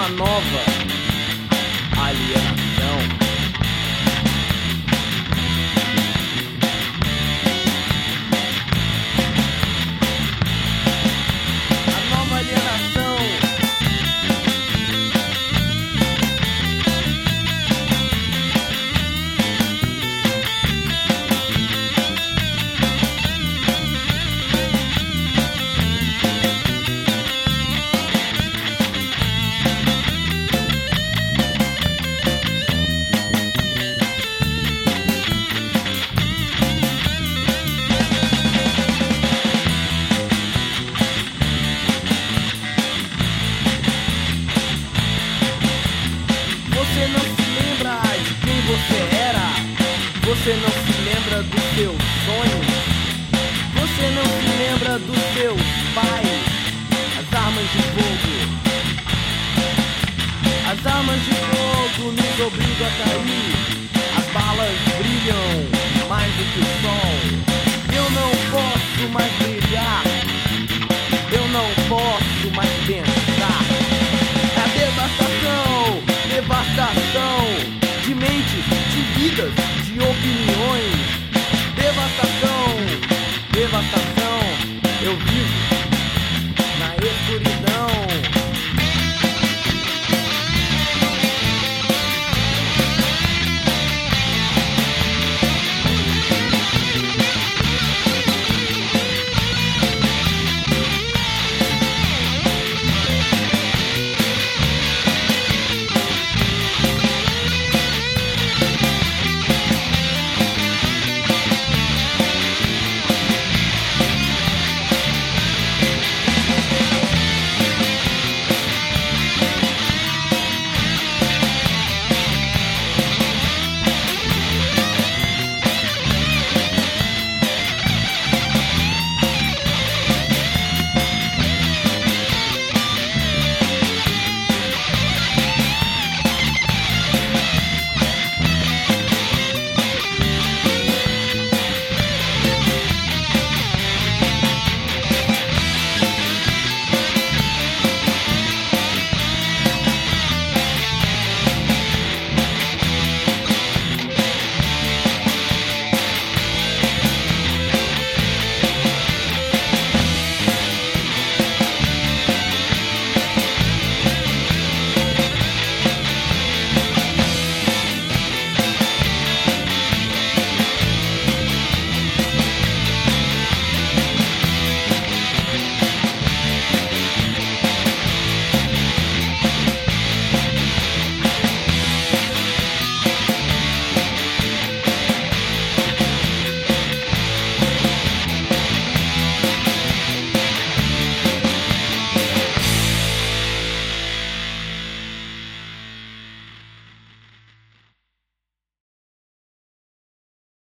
uma nova alienação. A nova alienação. Você não se lembra de quem você era. Você não se lembra dos seus sonhos. Você não se lembra dos seus pais. As armas de fogo. As armas de fogo nos obrigam a cair.